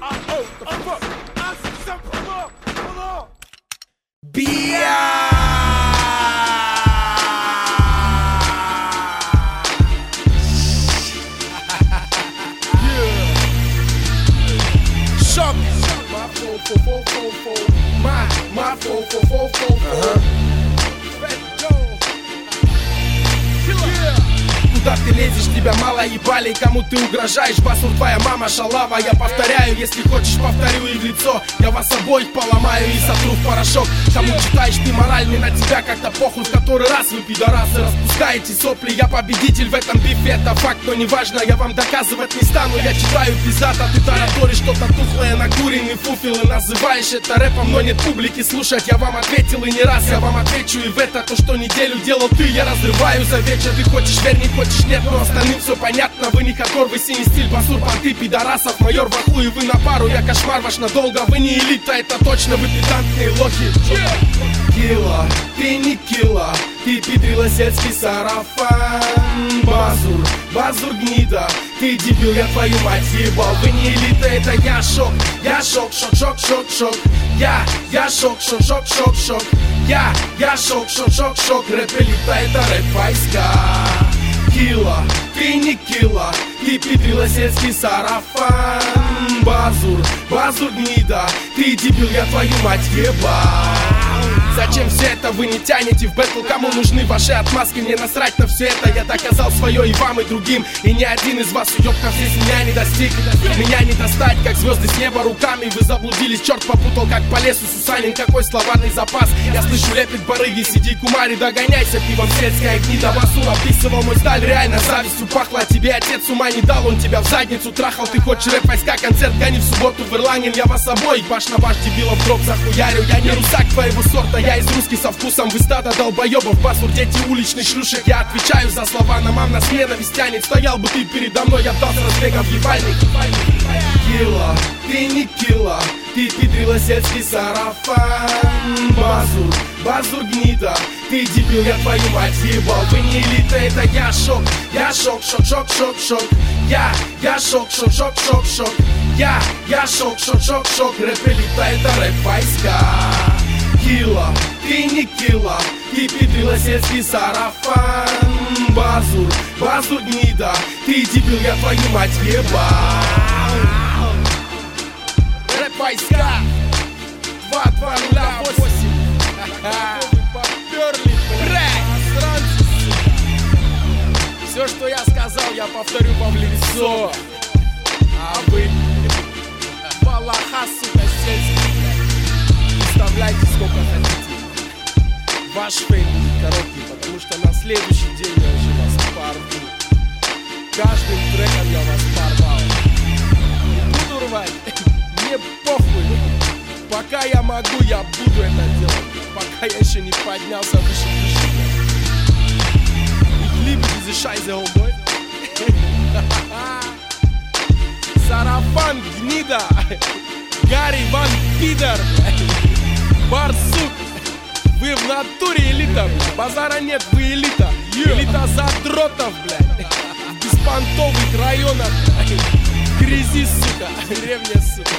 Куда ты лезешь, тебя мало ебали, кому ты угрожаешь? Басур, твоя мама шалава. Я повторяю, если хочешь, повторю и в лицо. Я вас обоих поломаю и сотру в порошок. Кому читаешь ты мораль, мне на тебя как-то похуй. В который раз вы, пидорасы, распускаете сопли. Я победитель в этом бифе, это факт, но неважно. Я вам доказывать не стану, я читаю пиздат, а ты тараторишь что-то тухлое, накуренный фуфел. И называешь это рэпом, но нет публики слушать. Я вам ответил и не раз, я вам отвечу и в это. То, что неделю делал ты, я разрываю за вечер. Ты хочешь верь, не хочешь нет, но остальным все понятно. Вы не хардкор, вы синий стиль, басур, понты, пидорасов. Майор в аху и вы на пару, я кошмар ваш надолго. Вы не элита, это точно, вы педантные лохи. Килла, ты не килла, ты пидрилосецкий сарафан. Базур, базур гнида, ты дебил, я твою мать ебал. Вы не элита, это я шок, шок, шок, шок, шок. Я шок, шок, шок, шок, шок. Я шок, шок, шок, шок. Рэп элита, это рэп войска. Килла, ты не килла, ты пидрилосецкий сарафан. Базур, базур гнида, ты дебил, я твою мать ебал. Зачем все это вы не тянете в бэтл? Кому нужны ваши отмазки? Мне насрать на все это. Я доказал свое и вам, и другим. И ни один из вас, уёбков, здесь меня не достиг. Меня не достать, как звезды с неба руками. Вы заблудились, черт попутал, как по лесу Сусанин. Какой словарный запас? Я слышу лепит барыги, сиди кумари, догоняйся пивом, сельская гнида. Басур описывал мой сталь, реально завистью пахло. А тебе отец ума не дал, он тебя в задницу трахал. Ты хочешь рэп войска, концерт гони в субботу в Ирланген. Я вас обоих баш на баш дебилов дроп захуярю. Я не русак твоего сорта, я из русский со вкусом. Вы стадо долбоебов, басур, дети уличных шлюшек. Я отвечаю за слова, на мам нас ненависть тянет. Стоял бы ты передо мной, я дал с разбега в ебальник. Килла, ты не килла, ты пидрилосецкий сарафан. Базур, базур гнида, ты дебил, я твою мать ебал. Вы не элита, это я шок, шок, шок, шок, шок. Я шок, шок, шок, шок, шок. Я шок, шок, шок, шок. Рэп элита, это рэп войска. Килла, ты не килла, ты пидрилосецкий сарафан. Базур, базур гнида, ты дебил, я твою мать ебал. Рэп войска 2208. Поперли, блядь. Все, что я сказал, я повторю вам в лицо. А вы балаха, сука, сельский. Вставляйте сколько хотите. Ваш фейк будет короткий, потому что на следующий день я уже вас порву. Каждым треком я вас порвал. Не буду рвать, мне похуй. Пока я могу, я буду это делать. Пока я еще не поднялся выше крыши. Ich liebe diese Scheiße, homeboy. Сарафан, гнида. Гарри Ван Пидор. Барсук, вы в натуре элита, блядь. Базара нет, вы элита. Элита задротов, блядь. В беспонтовых районах, блядь. В грязи, сука, деревня, сука.